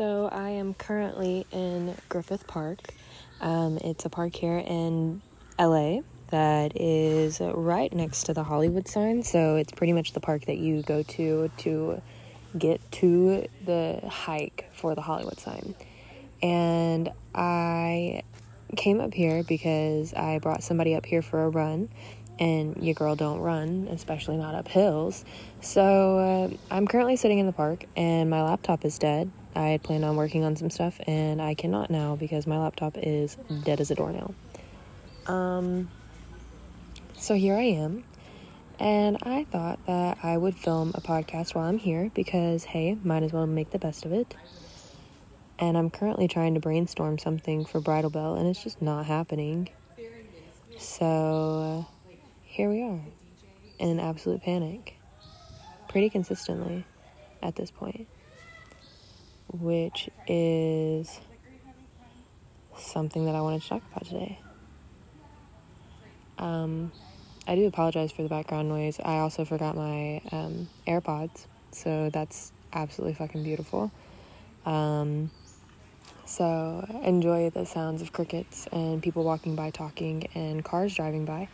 So I am currently in Griffith Park. It's a park here in LA that is right next to the Hollywood sign. So it's pretty much the park that you go to get to the hike for the Hollywood sign. And I came up here because I brought somebody up here for a run. And your girl don't run, especially not up hills. So I'm currently sitting in the park and my laptop is dead. I had planned on working on some stuff and I cannot now because my laptop is dead as a doornail. So here I am, and I thought that I would film a podcast while I'm here because, hey, might as well make the best of it. And I'm currently trying to brainstorm something for Bridal Bell and it's just not happening. So here we are, in an absolute panic, pretty consistently at this point, which is something that I wanted to talk about today. I do apologize for the background noise. I also forgot my AirPods, so that's absolutely fucking beautiful. So enjoy the sounds of crickets and people walking by talking and cars driving by.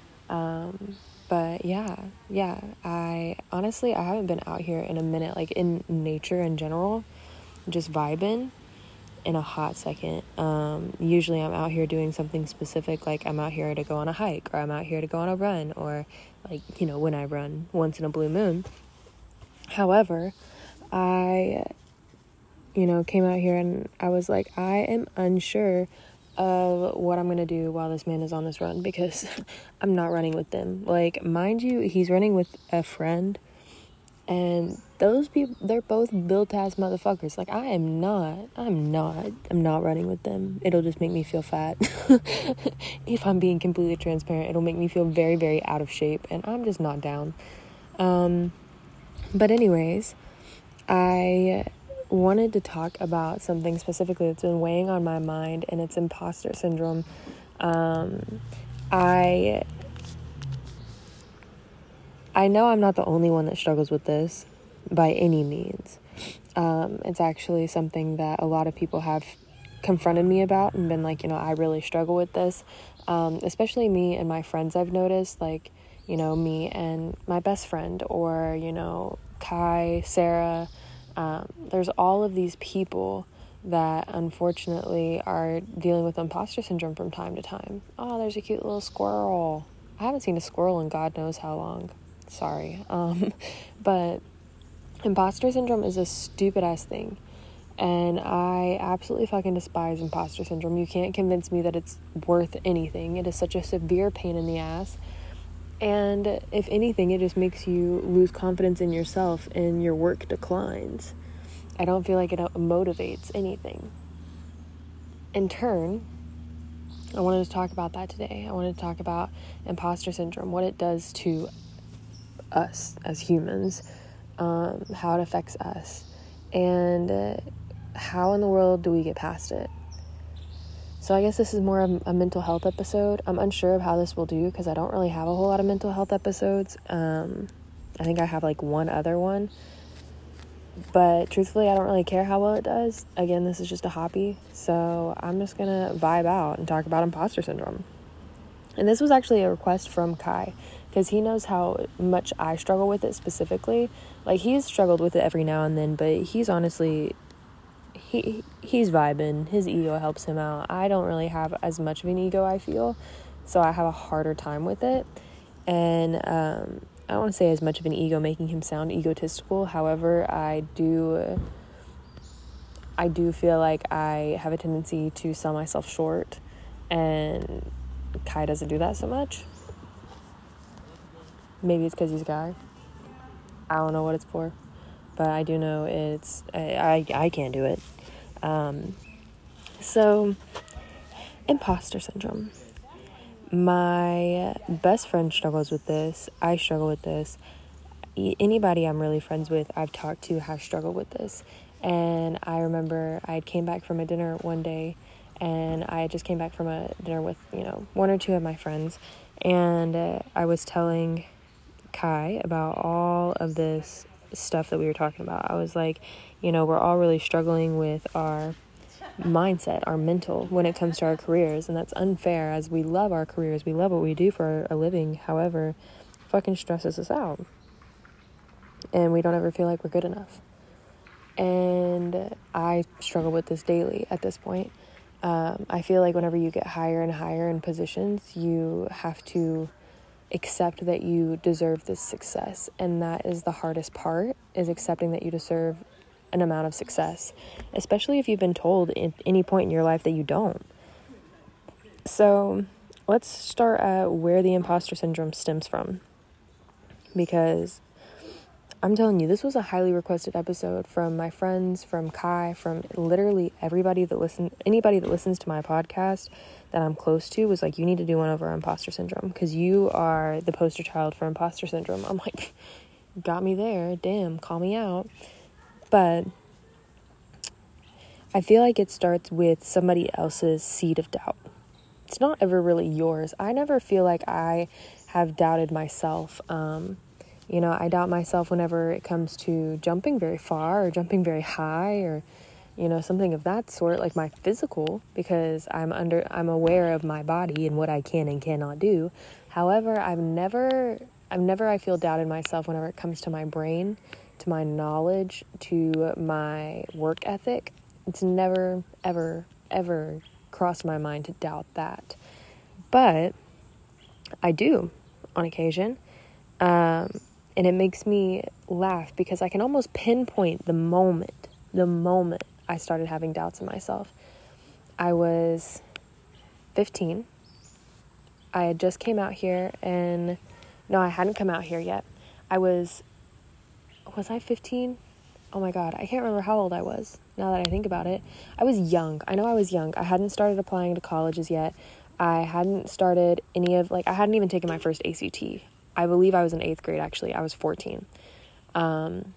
But yeah, I haven't been out here in a minute, like in nature in general, just vibing in a hot second. Usually I'm out here doing something specific, like I'm out here to go on a hike, or I'm out here to go on a run, or like, when I run once in a blue moon. However, I, came out here and I was like, I am unsure of what I'm going to do while this man is on this run because I'm not running with them. Like, mind you, he's running with a friend and those people, they're both built-ass motherfuckers. Like, I'm not running with them. It'll just make me feel fat. If I'm being completely transparent, it'll make me feel very, very out of shape and I'm just not down. But anyways, I wanted to talk about something specifically that's been weighing on my mind, and it's imposter syndrome. I know I'm not the only one that struggles with this by any means. It's actually something that a lot of people have confronted me about and been like, I really struggle with this. Especially me and my friends, I've noticed, like, me and my best friend, or, Kai, Sarah. There's all of these people that unfortunately are dealing with imposter syndrome from time to time. Oh, there's a cute little squirrel. I haven't seen a squirrel in God knows how long. Sorry. But imposter syndrome is a stupid ass thing. And I absolutely fucking despise imposter syndrome. You can't convince me that it's worth anything. It is such a severe pain in the ass. And if anything, it just makes you lose confidence in yourself and your work declines. I don't feel like it motivates anything. In turn, I wanted to talk about that today. I wanted to talk about imposter syndrome, what it does to us as humans, how it affects us, and how in the world do we get past it. So I guess this is more of a mental health episode. I'm unsure of how this will do because I don't really have a whole lot of mental health episodes. I think I have like one other one. But truthfully, I don't really care how well it does. Again, this is just a hobby. So I'm just going to vibe out and talk about imposter syndrome. And this was actually a request from Kai because he knows how much I struggle with it specifically. Like, he's struggled with it every now and then, but he's honestly... He's vibing. His ego helps him out. I don't really have as much of an ego, I feel, so I have a harder time with it. And I don't want to say as much of an ego making him sound egotistical. However, I do feel like I have a tendency to sell myself short, and Kai doesn't do that so much. Maybe it's because he's a guy. I don't know what it's for, but I do know it's I can't do it. So, imposter syndrome. My best friend struggles with this. I struggle with this. Anybody I'm really friends with, I've talked to, has struggled with this. And I remember I came back from a dinner one day, and I just came back from a dinner with, one or two of my friends. And I was telling Kai about all of this stuff that we were talking about. I was like, You know, we're all really struggling with our mindset, our mental, when it comes to our careers, and that's unfair, as we love our careers, we love what we do for a living. However, it fucking stresses us out, and we don't ever feel like we're good enough. And I struggle with this daily at this point. I feel like whenever you get higher and higher in positions, you have to accept that you deserve this success, and that is the hardest part, is accepting that you deserve an amount of success, especially if you've been told at any point in your life that you don't. So let's start at where the imposter syndrome stems from, because I'm telling you, this was a highly requested episode from my friends, from Kai, from literally anybody that listens to my podcast that I'm close to was like, you need to do one over imposter syndrome, because you are the poster child for imposter syndrome. I'm like, got me there, damn, call me out. But I feel like it starts with somebody else's seed of doubt. It's not ever really yours. I never feel like I have doubted myself. You know, I doubt myself whenever it comes to jumping very far or jumping very high, or, you know, something of that sort, like my physical, because I'm aware of my body and what I can and cannot do. However, I've never, I feel doubted myself whenever it comes to my brain, to my knowledge, to my work ethic. It's never, ever, ever crossed my mind to doubt that. But I do on occasion. And it makes me laugh, because I can almost pinpoint the moment I started having doubts in myself. I was 15. I had just came out here, and no, I hadn't come out here yet. Was I 15? Oh my God, I can't remember how old I was now that I think about it. I was young. I know I was young. I hadn't started applying to colleges yet. I hadn't started I hadn't even taken my first ACT. I believe I was in 8th grade, actually. I was 14. And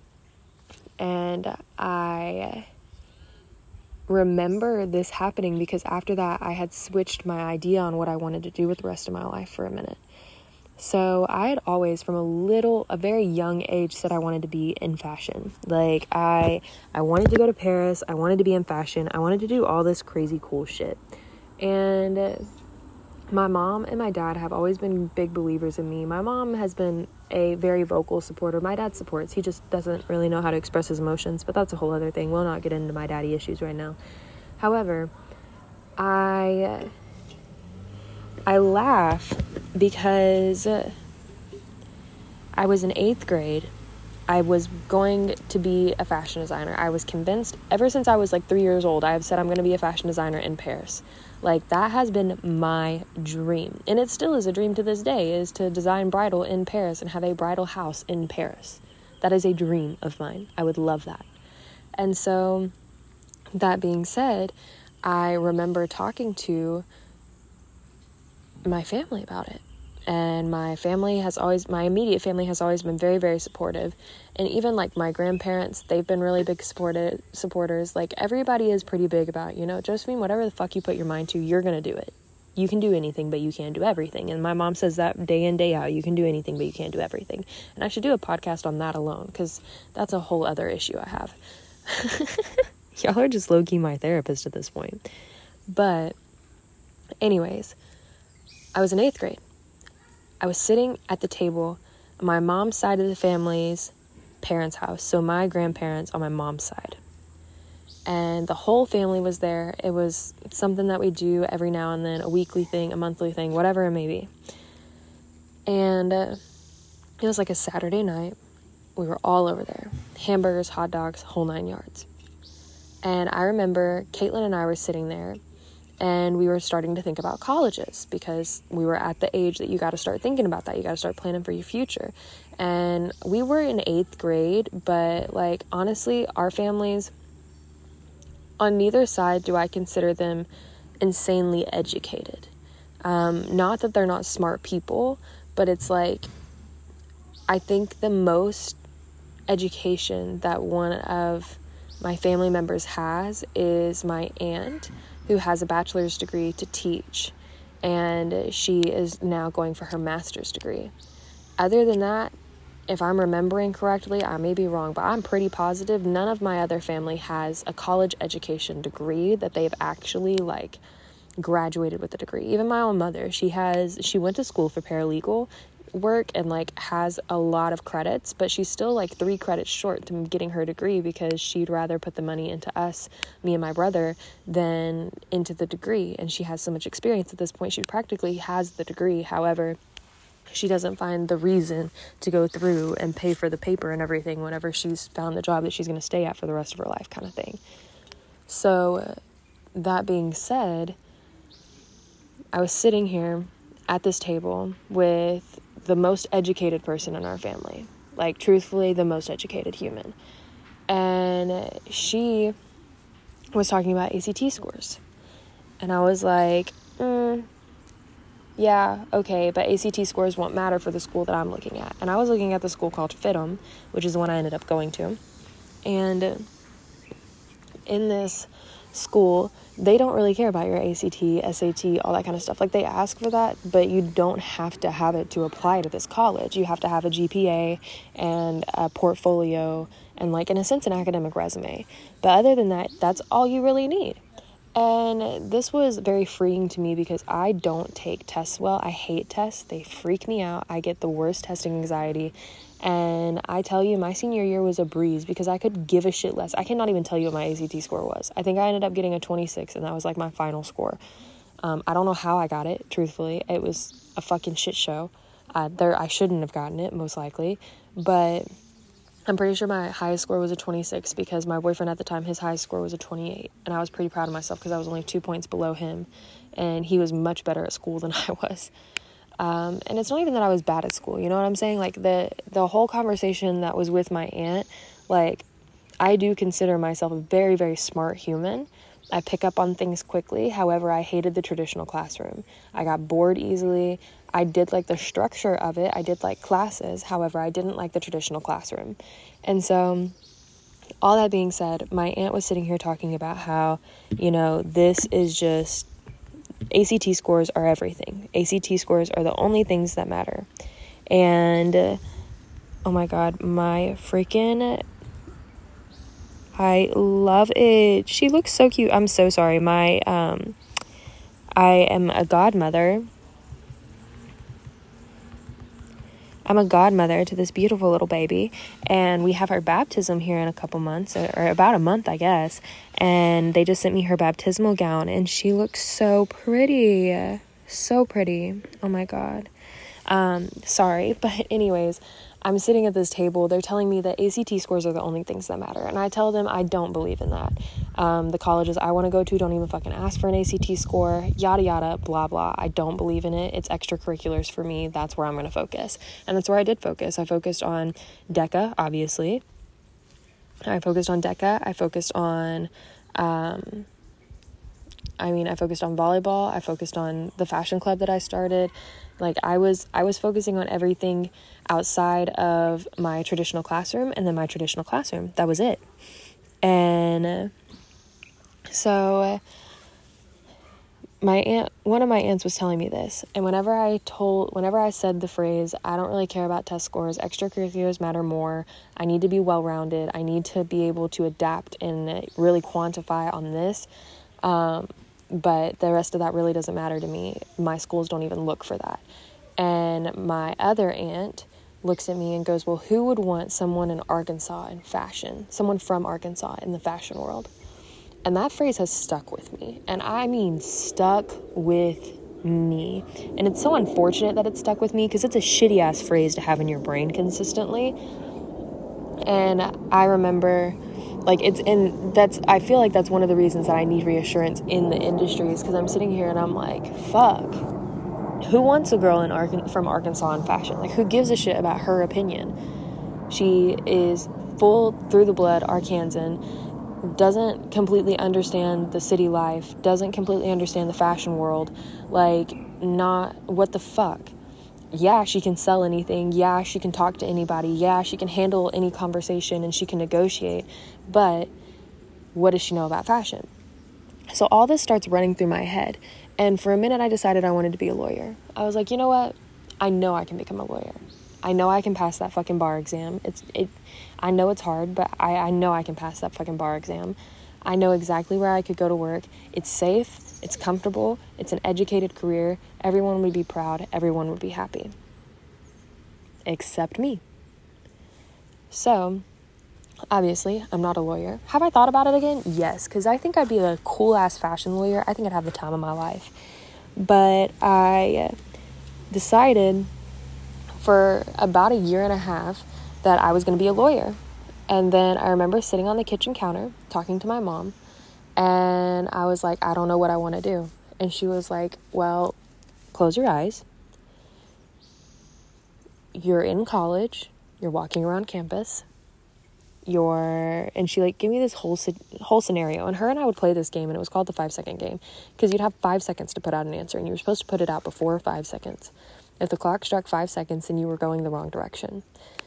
I remember this happening because after that, I had switched my idea on what I wanted to do with the rest of my life for a minute. So I had always, from a very young age, said I wanted to be in fashion. Like, I wanted to go to Paris. I wanted to be in fashion. I wanted to do all this crazy cool shit. And my mom and my dad have always been big believers in me. My mom has been a very vocal supporter. My dad supports. He just doesn't really know how to express his emotions, but that's a whole other thing. We'll not get into my daddy issues right now. However, I laugh because I was in 8th grade. I was going to be a fashion designer. I was convinced ever since I was like 3 years old. I have said I'm going to be a fashion designer in Paris. Like, that has been my dream. And it still is a dream to this day, is to design bridal in Paris and have a bridal house in Paris. That is a dream of mine. I would love that. And so, that being said, I remember talking to my family about it. And my immediate family has always been very, very supportive. And even like my grandparents, they've been really big supporters. Like, everybody is pretty big about, Josephine, whatever the fuck you put your mind to, you're going to do it. You can do anything, but you can't do everything. And my mom says that day in, day out, you can do anything, but you can't do everything. And I should do a podcast on that alone, because that's a whole other issue I have. Y'all are just low-key my therapist at this point. But anyways, I was in 8th grade. I was sitting at the table, my mom's side of the family's parents' house, so my grandparents on my mom's side. And the whole family was there. It was something that we do every now and then, a weekly thing, a monthly thing, whatever it may be. And it was like a Saturday night. We were all over there. Hamburgers, hot dogs, whole 9 yards. And I remember Caitlin and I were sitting there, and we were starting to think about colleges, because we were at the age that you got to start thinking about that. You got to start planning for your future. And we were in 8th grade, but like, honestly, our families, on neither side do I consider them insanely educated. Not that they're not smart people, but it's like, I think the most education that one of my family members has is my aunt, who has a bachelor's degree to teach, and she is now going for her master's degree. Other than that, if I'm remembering correctly, I may be wrong, but I'm pretty positive none of my other family has a college education degree that they've actually like graduated with a degree. Even my own mother, she went to school for paralegal work and like has a lot of credits, but she's still like 3 credits short to getting her degree because she'd rather put the money into us, me and my brother, than into the degree. And she has so much experience at this point, she practically has the degree. However, she doesn't find the reason to go through and pay for the paper and everything whenever she's found the job that she's going to stay at for the rest of her life, kind of thing. So that being said, I was sitting here at this table with the most educated person in our family, like truthfully the most educated human, and she was talking about ACT scores, and I was like, yeah, okay, but ACT scores won't matter for the school that I'm looking at. And I was looking at the school called FIDM, which is the one I ended up going to. And in this school, they don't really care about your ACT, SAT, all that kind of stuff. Like, they ask for that, but you don't have to have it to apply to this college. You have to have a GPA and a portfolio and, like, in a sense, an academic resume. But other than that, that's all you really need. And this was very freeing to me because I don't take tests well. I hate tests. They freak me out. I get the worst testing anxiety. And I tell you, my senior year was a breeze because I could give a shit less. I cannot even tell you what my ACT score was. I think I ended up getting a 26, and that was like my final score. I don't know how I got it, truthfully. It was a fucking shit show. I shouldn't have gotten it, most likely. But I'm pretty sure my highest score was a 26 because my boyfriend at the time, his highest score was a 28. And I was pretty proud of myself because I was only 2 points below him. And he was much better at school than I was. And it's not even that I was bad at school. You know what I'm saying? Like, the whole conversation that was with my aunt, like, I do consider myself a very, very smart human. I pick up on things quickly. However, I hated the traditional classroom. I got bored easily. I did like the structure of it. I did like classes. However, I didn't like the traditional classroom. And so, all that being said, my aunt was sitting here talking about how, you know, this is just, ACT scores are everything. ACT scores are the only things that matter. And, oh my God, my freaking, I love it. She looks so cute. I'm so sorry. I am a godmother. I'm a godmother to this beautiful little baby, and we have her baptism here in a couple months, or about a month, I guess, and they just sent me her baptismal gown, and she looks so pretty, so pretty. Oh my God. Sorry, but anyways, I'm sitting at this table. They're telling me that ACT scores are the only things that matter. And I tell them I don't believe in that. The colleges I want to go to don't even fucking ask for an ACT score, yada, yada, blah, blah. I don't believe in it. It's extracurriculars for me. That's where I'm going to focus. And that's where I did focus. I focused on DECA, obviously. I focused on DECA. I focused on, I focused on volleyball. I focused on the fashion club that I started. Like, I was focusing on everything outside of my traditional classroom and then my traditional classroom. That was it. And so one of my aunts was telling me this. And whenever I said the phrase, I don't really care about test scores, extracurriculars matter more, I need to be well-rounded, I need to be able to adapt and really quantify on this, but the rest of that really doesn't matter to me. My schools don't even look for that. And my other aunt looks at me and goes, well, who would want someone in Arkansas in fashion? Someone from Arkansas in the fashion world? And that phrase has stuck with me. And I mean stuck with me. And it's so unfortunate that it stuck with me because it's a shitty-ass phrase to have in your brain consistently. And I remember... I feel like that's one of the reasons that I need reassurance in the industry is because I'm sitting here and I'm like, fuck, who wants a girl from Arkansas in fashion? Like, who gives a shit about her opinion? She is full through the blood Arkansan, doesn't completely understand the city life, doesn't completely understand the fashion world, what the fuck? Yeah, she can sell anything. Yeah, she can talk to anybody. Yeah, she can handle any conversation and she can negotiate. But what does she know about fashion? So all this starts running through my head. And for a minute, I decided I wanted to be a lawyer. I was like, you know what? I know I can become a lawyer. I know I can pass that fucking bar exam. I know it's hard, but I know I can pass that fucking bar exam. I know exactly where I could go to work. It's safe, it's comfortable, it's an educated career. Everyone would be proud, everyone would be happy. Except me. So, obviously, I'm not a lawyer. Have I thought about it again? Yes, because I think I'd be a cool-ass fashion lawyer. I think I'd have the time of my life. But I decided for about a year and a half that I was going to be a lawyer. And then I remember sitting on the kitchen counter talking to my mom, and I was like, I don't know what I want to do. And she was like, well, close your eyes. You're in college. You're walking around campus. And she like gave me this whole scenario, and her and I would play this game, and it was called the 5-second game, because you'd have 5 seconds to put out an answer, and you were supposed to put it out before 5 seconds. If the clock struck 5 seconds, then you were going the wrong direction.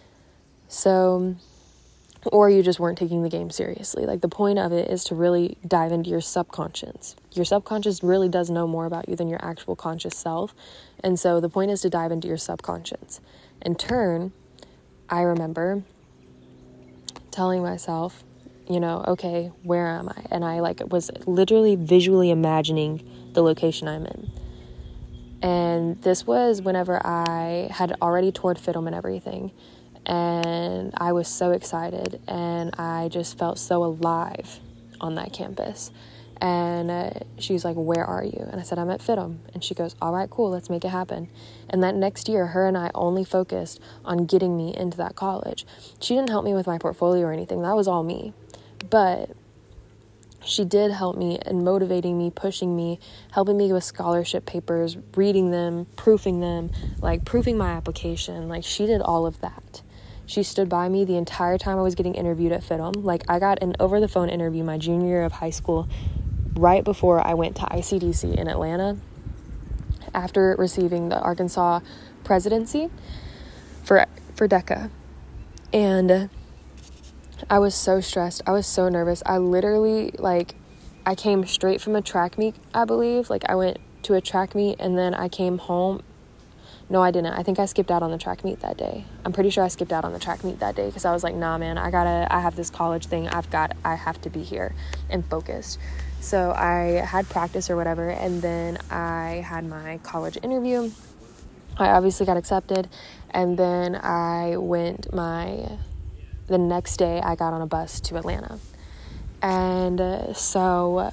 So, or you just weren't taking the game seriously. Like, the point of it is to really dive into your subconscious. Your subconscious really does know more about you than your actual conscious self. And so the point is to dive into your subconscious. In turn, I remember telling myself, okay, where am I? And I was literally visually imagining the location I'm in. And this was whenever I had already toured FIDM and everything. And I was so excited, and I just felt so alive on that campus. And she's like, where are you? And I said, I'm at FIDM. And she goes, all right, cool, let's make it happen. And that next year, her and I only focused on getting me into that college. She didn't help me with my portfolio or anything. That was all me. But she did help me in motivating me, pushing me, helping me with scholarship papers, reading them, proofing them, proofing my application. She did all of that. She stood by me the entire time I was getting interviewed at FIDM. I got an over-the-phone interview my junior year of high school, right before I went to ICDC in Atlanta, after receiving the Arkansas presidency for DECA. And I was so stressed. I was so nervous. I literally, I came straight from a track meet, I believe. I went to a track meet, and then I came home. No, I didn't. I think I skipped out on the track meet that day. I'm pretty sure I skipped out on the track meet that day, because I was like, nah, man, I have this college thing. I have to be here and focused. So I had practice or whatever, and then I had my college interview. I obviously got accepted, and then I went the next day I got on a bus to Atlanta. And so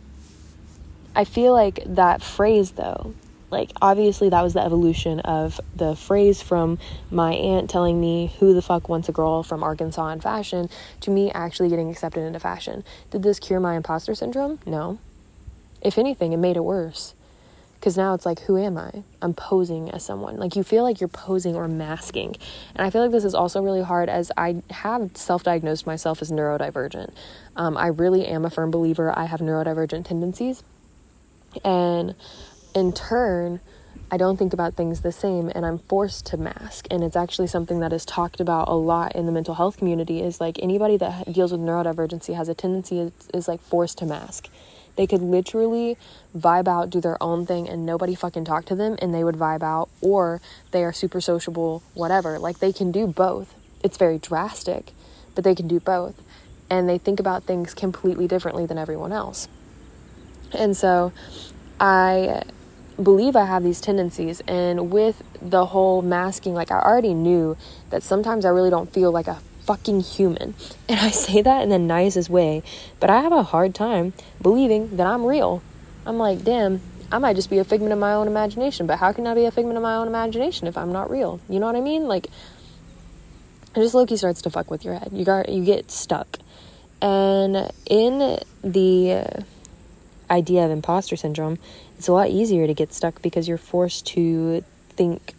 I feel like that phrase, though, obviously that was the evolution of the phrase from my aunt telling me who the fuck wants a girl from Arkansas in fashion to me actually getting accepted into fashion. Did this cure my imposter syndrome? No. If anything, it made it worse. Because now it's who am I? I'm posing as someone. You feel like you're posing or masking. And I feel like this is also really hard, as I have self-diagnosed myself as neurodivergent. I really am a firm believer I have neurodivergent tendencies. And in turn, I don't think about things the same, and I'm forced to mask. And it's actually something that is talked about a lot in the mental health community, is anybody that deals with neurodivergency has a tendency is forced to mask. They could literally vibe out, do their own thing, and nobody fucking talk to them, and they would vibe out, or they are super sociable, whatever. They can do both. It's very drastic, but they can do both. And they think about things completely differently than everyone else. And so I believe I have these tendencies, and with the whole masking, I already knew that sometimes I really don't feel like a fucking human, and I say that in the nicest way, but I have a hard time believing that I'm real. I'm like, damn, I might just be a figment of my own imagination, but how can I be a figment of my own imagination if I'm not real? You know what I mean? It just low-key starts to fuck with your head. You get stuck. And in the idea of imposter syndrome, it's a lot easier to get stuck, because you're forced to think.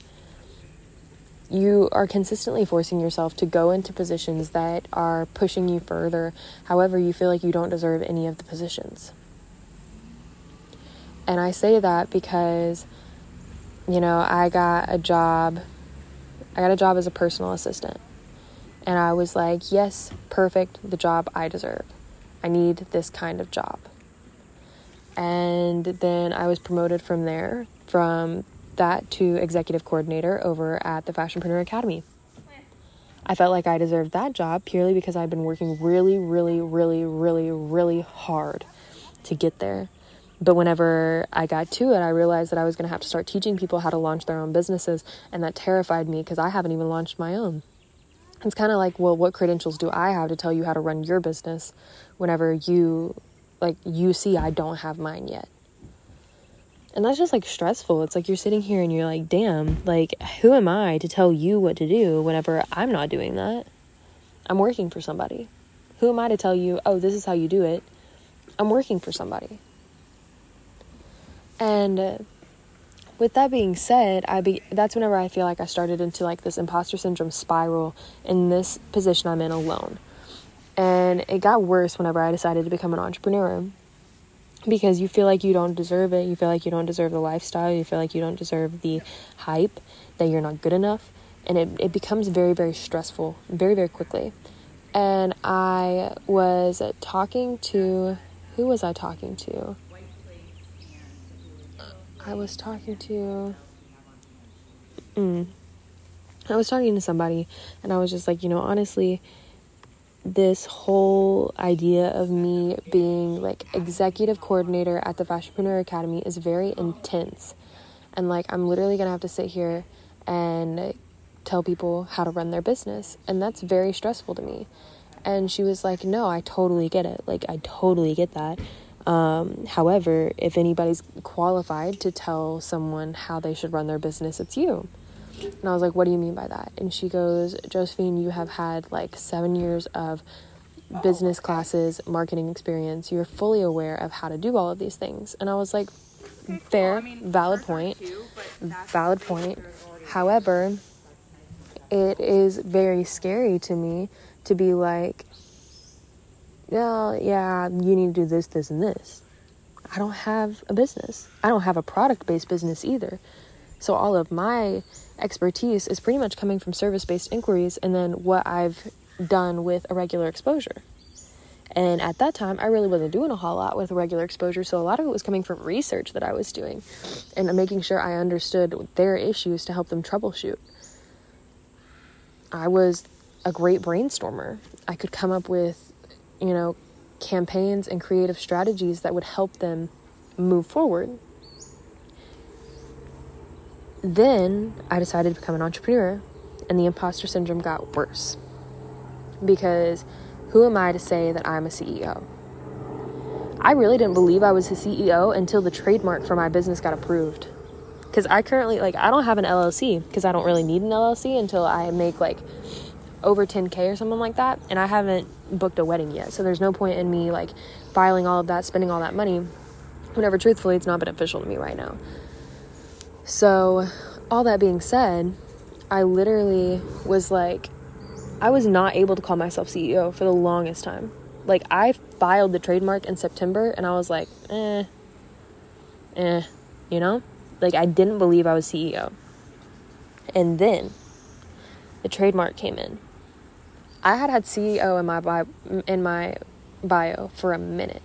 You are consistently forcing yourself to go into positions that are pushing you further. However, you feel like you don't deserve any of the positions. And I say that because, I got a job as a personal assistant. And I was like, yes, perfect, the job I deserve. I need this kind of job. And then I was promoted from that to executive coordinator over at the Fashionpreneur Academy. I felt like I deserved that job purely because I'd been working really, really, really, really, really hard to get there. But whenever I got to it, I realized that I was going to have to start teaching people how to launch their own businesses, and that terrified me because I haven't even launched my own. It's kind of like, well, what credentials do I have to tell you how to run your business whenever you see I don't have mine yet? And that's just, like, stressful. It's like you're sitting here and you're like, damn, like, who am I to tell you what to do whenever I'm not doing that? I'm working for somebody. Who am I to tell you, oh, this is how you do it? I'm working for somebody. And with that being said, that's whenever I feel like I started into, like, this imposter syndrome spiral in this position I'm in alone. And it got worse whenever I decided to become an entrepreneur, because you feel like you don't deserve it. You feel like you don't deserve the lifestyle. You feel like you don't deserve the hype, that you're not good enough. And it becomes very, very stressful very, very quickly. And I was talking to, who was I talking to? I was talking to somebody, and I was just like, honestly, this whole idea of me being, like, executive coordinator at the Fashionpreneur Academy is very intense. And, like, I'm literally going to have to sit here and tell people how to run their business. And that's very stressful to me. And she was like, no, I totally get it. Like, I totally get that. However, if anybody's qualified to tell someone how they should run their business, it's you. And I was like, what do you mean by that? And she goes, Josephine, you have had like 7 years of business classes, marketing experience. You're fully aware of how to do all of these things. And I was like, fair, valid point. However, it is very scary to me to be like, well, yeah, you need to do this, this, and this. I don't have a business. I don't have a product-based business either. So all of my expertise is pretty much coming from service-based inquiries and then what I've done with a regular exposure. And at that time, I really wasn't doing a whole lot with a regular exposure, so a lot of it was coming from research that I was doing and making sure I understood their issues to help them troubleshoot. I was a great brainstormer. I could come up with, campaigns and creative strategies that would help them move forward. Then I decided to become an entrepreneur, and the imposter syndrome got worse. Because who am I to say that I'm a CEO? I really didn't believe I was a CEO until the trademark for my business got approved. Because I currently, I don't have an LLC because I don't really need an LLC until I make over 10K or something like that. And I haven't booked a wedding yet. So there's no point in me filing all of that, spending all that money, whenever truthfully it's not beneficial to me right now. So all that being said, I literally was I was not able to call myself CEO for the longest time. I filed the trademark in September and I was like, I didn't believe I was CEO. And then the trademark came in. I had CEO in my bio for a minute.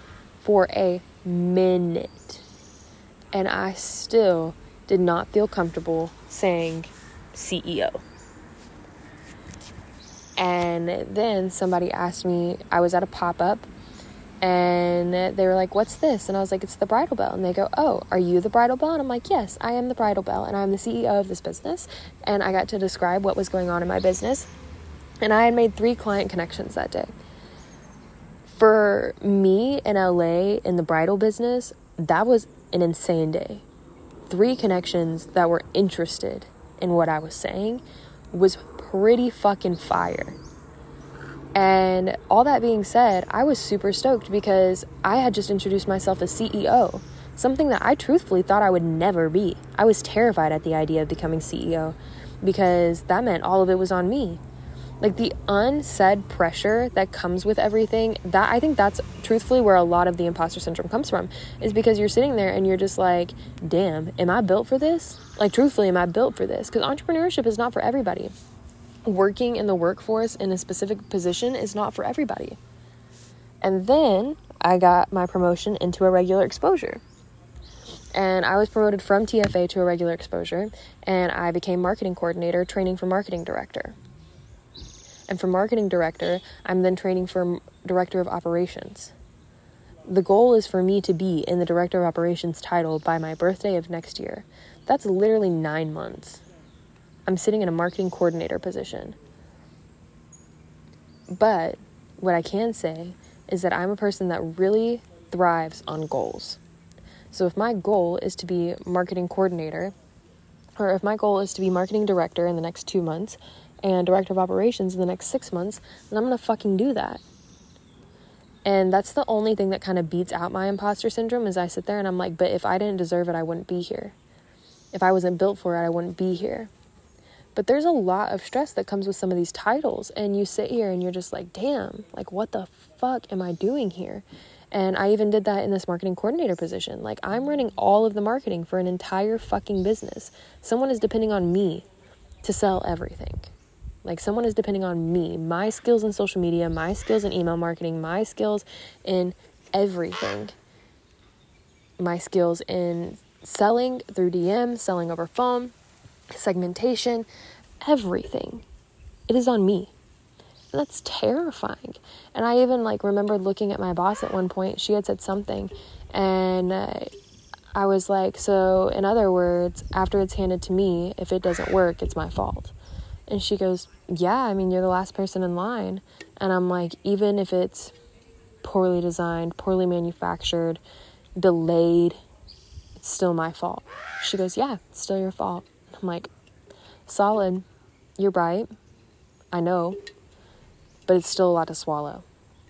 And I still did not feel comfortable saying CEO. And then somebody asked me, I was at a pop-up, and they were like, what's this? And I was like, it's the Bridal Belle. And they go, oh, are you the Bridal Belle? And I'm like, yes, I am the Bridal Belle, and I'm the CEO of this business. And I got to describe what was going on in my business. And I had made 3 client connections that day. For me in LA in the bridal business, that was an insane day. 3 connections that were interested in what I was saying was pretty fucking fire. And all that being said, I was super stoked because I had just introduced myself as CEO, something that I truthfully thought I would never be. I was terrified at the idea of becoming CEO because that meant all of it was on me. The unsaid pressure that comes with everything, that I think that's truthfully where a lot of the imposter syndrome comes from, is because you're sitting there and you're just like, damn, am I built for this? Truthfully, am I built for this? Because entrepreneurship is not for everybody. Working in the workforce in a specific position is not for everybody. And then I got my promotion into a regular exposure. And I was promoted from TFA to a regular exposure, and I became marketing coordinator, training for marketing director. And for marketing director, I'm then training for director of operations. The goal is for me to be in the director of operations title by my birthday of next year. That's literally 9 months. I'm sitting in a marketing coordinator position. But what I can say is that I'm a person that really thrives on goals. So if my goal is to be marketing coordinator, or if my goal is to be marketing director in the next 2 months and director of operations in the next 6 months, then I'm going to fucking do that. And that's the only thing that kind of beats out my imposter syndrome is I sit there and I'm like, but if I didn't deserve it, I wouldn't be here. If I wasn't built for it, I wouldn't be here. But there's a lot of stress that comes with some of these titles, and you sit here and you're just like, damn, like what the fuck am I doing here? And I even did that in this marketing coordinator position. Like, I'm running all of the marketing for an entire fucking business. Someone is depending on me to sell everything. Like, someone is depending on me, my skills in social media, my skills in email marketing, my skills in everything. My skills in selling through DM, selling over phone, segmentation, everything. It is on me. And that's terrifying. And I even remember looking at my boss at one point. She had said something, and I was like, so in other words, after it's handed to me, if it doesn't work, it's my fault. And she goes, yeah, I mean, you're the last person in line. And I'm like, even if it's poorly designed, poorly manufactured, delayed, it's still my fault. She goes, yeah, it's still your fault. I'm like, solid. You're right. I know. But it's still a lot to swallow.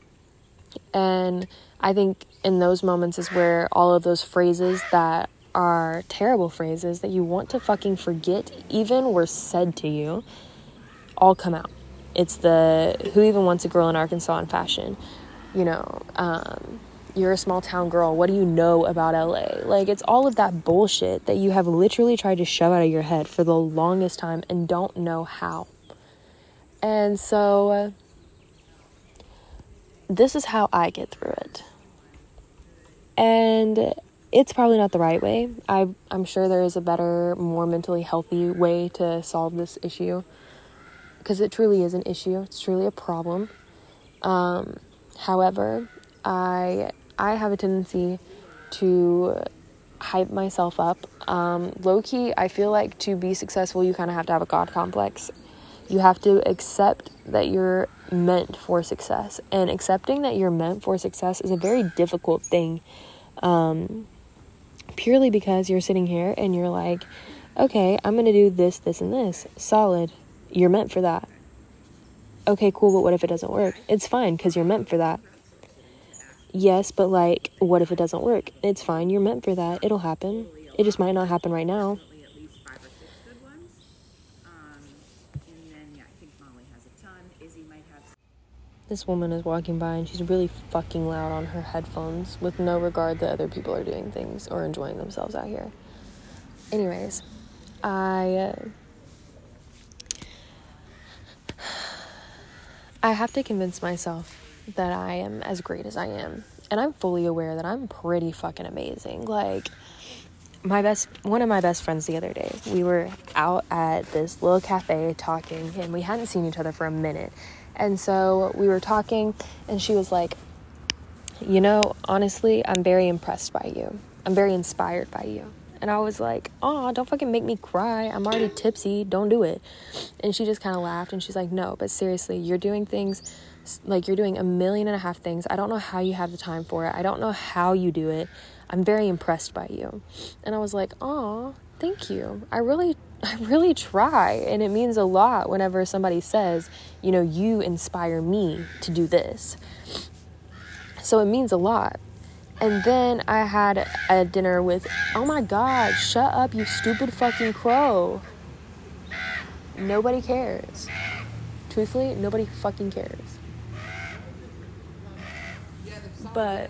And I think in those moments is where all of those phrases that are terrible phrases that you want to fucking forget even were said to you all come out. It's the, who even wants a girl in Arkansas in fashion? You know, you're a small town girl. What do you know about LA? Like, it's all of that bullshit that you have literally tried to shove out of your head for the longest time and don't know how. And so this is how I get through it. And it's probably not the right way. I'm sure there is a better, more mentally healthy way to solve this issue, because it truly is an issue. It's truly a problem. However, I have a tendency to hype myself up. Low-key, I feel like to be successful, you kind of have to have a God complex. You have to accept that you're meant for success. And accepting that you're meant for success is a very difficult thing. Purely because you're sitting here and you're like, okay, I'm going to do this, this, and this. Solid. You're meant for that. Okay, cool, but what if it doesn't work? It's fine, because you're meant for that. Yes, but what if it doesn't work? It's fine, you're meant for that. It'll happen. It just might not happen right now. This woman is walking by and she's really fucking loud on her headphones with no regard that other people are doing things or enjoying themselves out here. Anyways, I have to convince myself that I am as great as I am. And I'm fully aware that I'm pretty fucking amazing. Like, one of my best friends the other day, we were out at this little cafe talking, and we hadn't seen each other for a minute. And so we were talking, and she was like, you know, honestly, I'm very impressed by you. I'm very inspired by you. And I was like, oh, don't fucking make me cry. I'm already tipsy. Don't do it. And she just kind of laughed, and she's like, no, but seriously, you're doing things, you're doing 1.5 million things. I don't know how you have the time for it. I don't know how you do it. I'm very impressed by you. And I was like, oh, thank you. I really try. And it means a lot whenever somebody says, you know, you inspire me to do this. So it means a lot. And then I had a dinner with, oh my God, shut up, you stupid fucking crow. Nobody cares. Truthfully, nobody fucking cares. But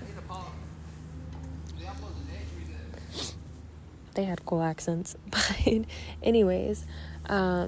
they had cool accents. But anyways, I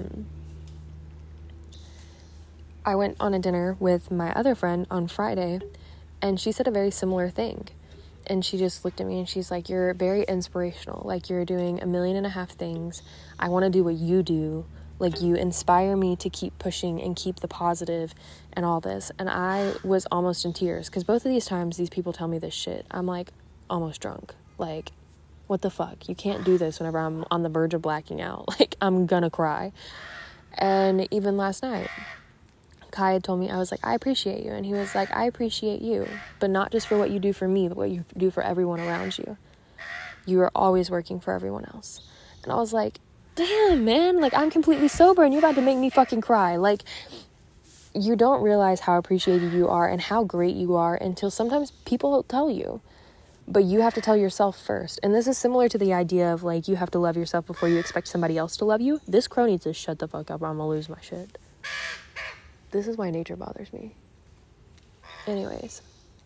went on a dinner with my other friend on Friday, and she said a very similar thing. And she just looked at me and she's like, you're very inspirational. Like, you're doing 1.5 million things. I want to do what you do. Like, you inspire me to keep pushing and keep the positive and all this. And I was almost in tears because both of these times these people tell me this shit, I'm like almost drunk. Like, what the fuck? You can't do this whenever I'm on the verge of blacking out. Like, I'm gonna cry. And even last night, Kai had told me, I was like, I appreciate you. And he was like, I appreciate you, but not just for what you do for me, but what you do for everyone around you. You are always working for everyone else. And I was like, damn, man, like, I'm completely sober and you're about to make me fucking cry. Like, you don't realize how appreciated you are and how great you are until sometimes people tell you. But you have to tell yourself first. And this is similar to the idea of, like, you have to love yourself before you expect somebody else to love you. This crow needs to shut the fuck up or I'm gonna lose my shit. This is why nature bothers me. Anyways.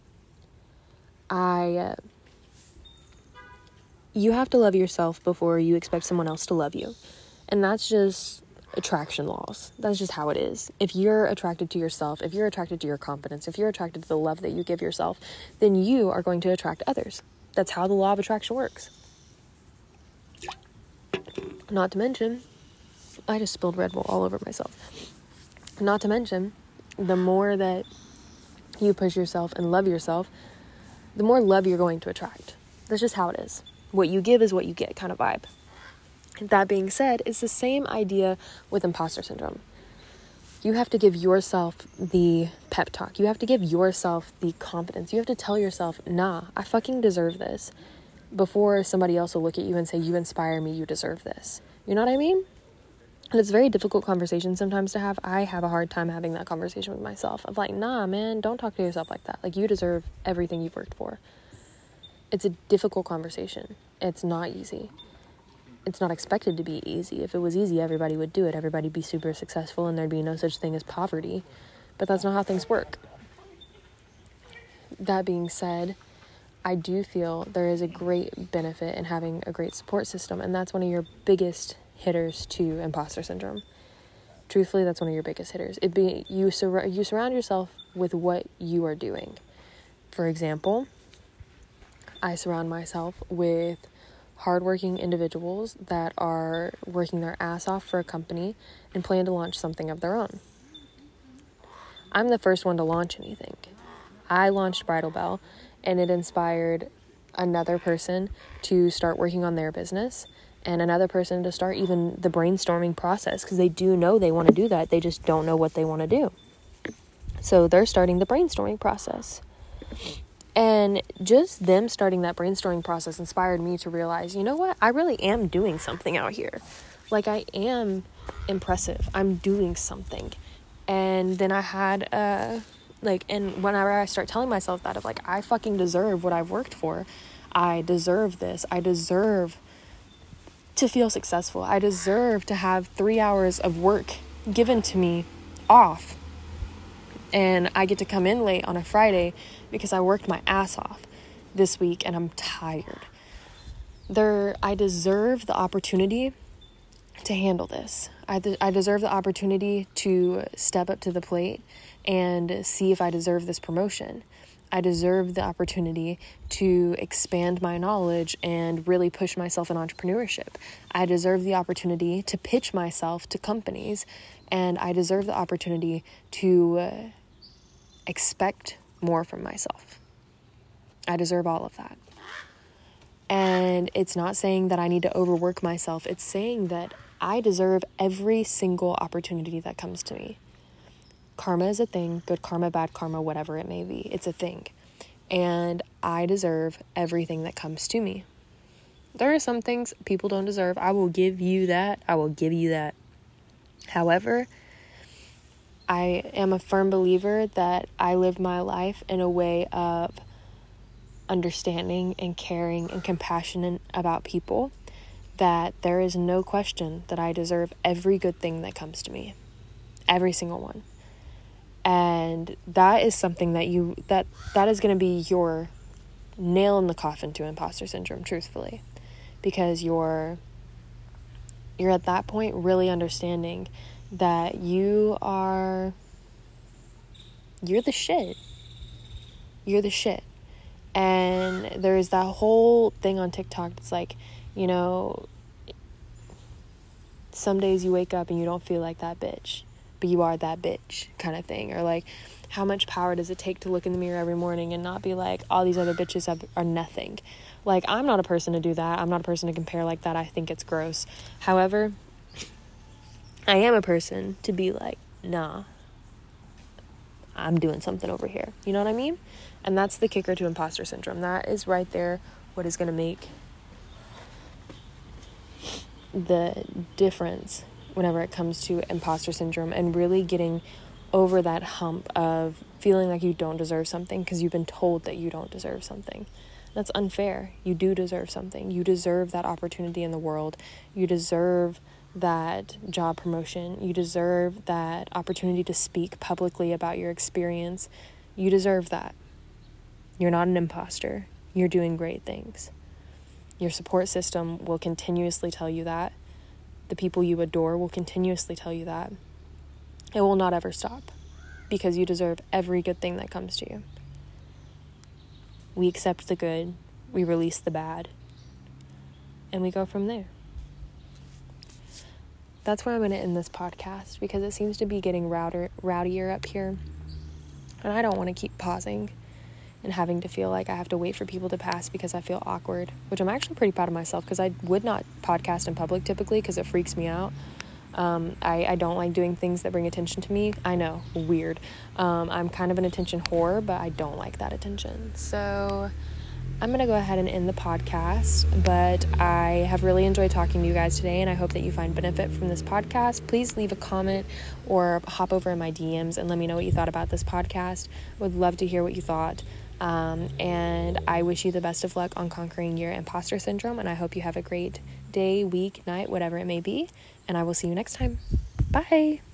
You have to love yourself before you expect someone else to love you. And that's just attraction laws. That's just how it is. If you're attracted to yourself, if you're attracted to your confidence, if you're attracted to the love that you give yourself, then you are going to attract others. That's how the law of attraction works. Not to mention, I just spilled Red Bull all over myself. Not to mention, the more that you push yourself and love yourself, the more love you're going to attract. That's just how it is. What you give is what you get kind of vibe. That being said, it's the same idea with imposter syndrome. You have to give yourself the pep talk. You have to give yourself the confidence. You have to tell yourself, nah, I fucking deserve this, before somebody else will look at you and say, you inspire me, you deserve this. You know what I mean? And it's a very difficult conversation sometimes to have. I have a hard time having that conversation with myself of like, nah, man, don't talk to yourself like that. Like, you deserve everything you've worked for. It's a difficult conversation. It's not easy. It's not expected to be easy. If it was easy, everybody would do it. Everybody'd be super successful and there'd be no such thing as poverty. But that's not how things work. That being said, I do feel there is a great benefit in having a great support system. And that's one of your biggest hitters to imposter syndrome. Truthfully, that's one of your biggest hitters. You surround yourself with what you are doing. For example, I surround myself with hardworking individuals that are working their ass off for a company and plan to launch something of their own. I'm the first one to launch anything. I launched Bridal Bell, and it inspired another person to start working on their business and another person to start even the brainstorming process, because they do know they want to do that. They just don't know what they want to do. So they're starting the brainstorming process. And just them starting that brainstorming process inspired me to realize, you know what? I really am doing something out here. Like, I am impressive. I'm doing something. And then I had, and whenever I start telling myself that, of like, I fucking deserve what I've worked for. I deserve this. I deserve to feel successful. I deserve to have 3 hours of work given to me off. And I get to come in late on a Friday because I worked my ass off this week and I'm tired. I deserve the opportunity to handle this. I deserve the opportunity to step up to the plate and see if I deserve this promotion. I deserve the opportunity to expand my knowledge and really push myself in entrepreneurship. I deserve the opportunity to pitch myself to companies, and I deserve the opportunity to expect more from myself. I deserve all of that. And it's not saying that I need to overwork myself. It's saying that I deserve every single opportunity that comes to me. Karma is a thing. Good karma, bad karma, whatever it may be. It's a thing. And I deserve everything that comes to me. There are some things people don't deserve. I will give you that. I will give you that. However, I am a firm believer that I live my life in a way of understanding and caring and compassionate about people, that there is no question that I deserve every good thing that comes to me. Every single one. And that is something that is going to be your nail in the coffin to imposter syndrome, truthfully. Because you're at that point really understanding that you're the shit. You're the shit. And there's that whole thing on TikTok that's like, you know, some days you wake up and you don't feel like that bitch, but you are that bitch kind of thing. Or like, how much power does it take to look in the mirror every morning and not be like, all these other bitches are nothing? Like, I'm not a person to do that. I'm not a person to compare like that. I think it's gross. However, I am a person to be like, nah, I'm doing something over here. You know what I mean? And that's the kicker to imposter syndrome. That is right there what is going to make the difference whenever it comes to imposter syndrome and really getting over that hump of feeling like you don't deserve something because you've been told that you don't deserve something. That's unfair. You do deserve something. You deserve that opportunity in the world. You deserve that job promotion. You deserve that opportunity to speak publicly about your experience. You deserve that. You're not an imposter. You're doing great things. Your support system will continuously tell you that. The people you adore will continuously tell you that. It will not ever stop because you deserve every good thing that comes to you. We accept the good, we release the bad, and we go from there. That's where I'm going to end this podcast because it seems to be getting rowdier up here. And I don't want to keep pausing and having to feel like I have to wait for people to pass because I feel awkward, which I'm actually pretty proud of myself because I would not podcast in public typically because it freaks me out. I don't like doing things that bring attention to me. I know, weird. I'm kind of an attention whore, but I don't like that attention. So I'm going to go ahead and end the podcast, but I have really enjoyed talking to you guys today, and I hope that you find benefit from this podcast. Please leave a comment or hop over in my DMs and let me know what you thought about this podcast. I would love to hear what you thought. And I wish you the best of luck on conquering your imposter syndrome, and I hope you have a great day, week, night, whatever it may be, and I will see you next time. Bye.